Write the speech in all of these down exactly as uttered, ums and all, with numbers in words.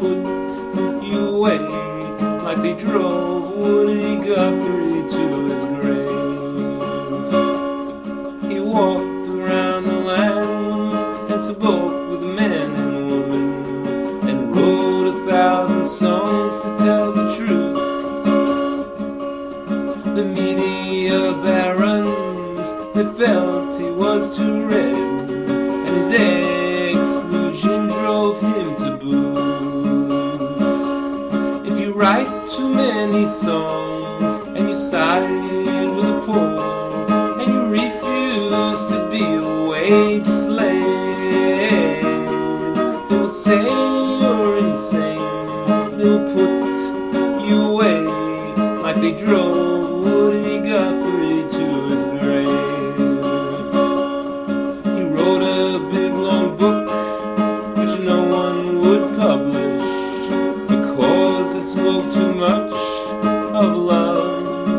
put you away, like they drove Woody Guthrie to his grave. He walked around the land and spoke with men and women, and wrote a thousand songs to tell the truth. The media barons, they felt he was too red, and his exclusion drove him to booze. If you write too many songs and you side with the poor, and you refuse to be a wage slave, they will say you're insane. They'll put you away, like they drove Woody Guthrie to his grave. He wrote a big long book which no one would publish, because it spoke too much of love.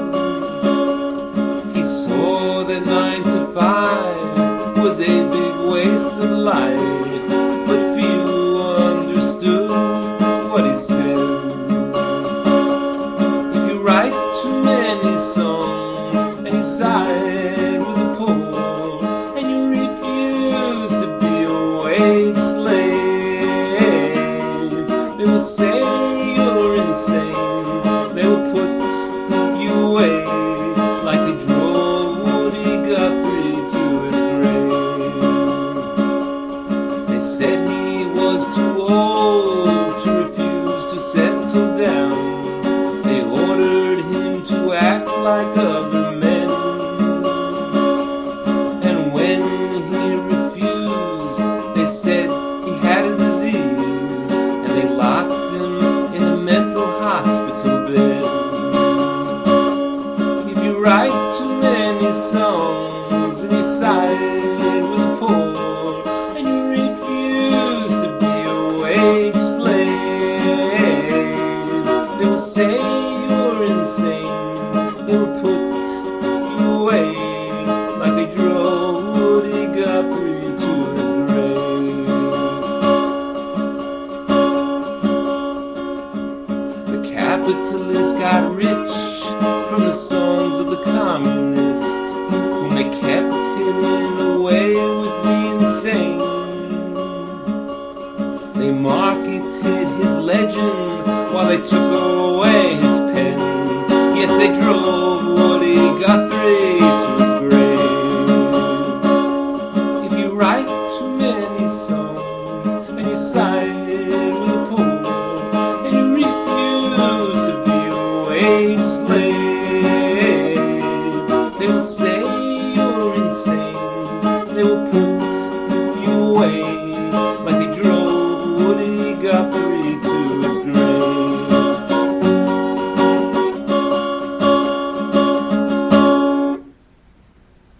He saw that nine to five was a big waste of life, but few understood what he said. If you write too many songs and you side with the poor, and you refuse to be a wage slave, they will say you're insane. They will put you away, like they drove Woody Guthrie to his grave. They said he was too old to refuse to settle down. They ordered him to act like other men, and when he refused, they said he had a disease, and they locked him in a mental hospital bed. If you write too many songs and you side with the poor, and you refuse to be a wage slave, they will say you're insane. They will put you away, like they drove Woody Guthrie to his grave. The capitalists got rich from the songs of the communists, whom they kept hidden away with the insane. They marketed his legend while they took away his pen. Yes, they drove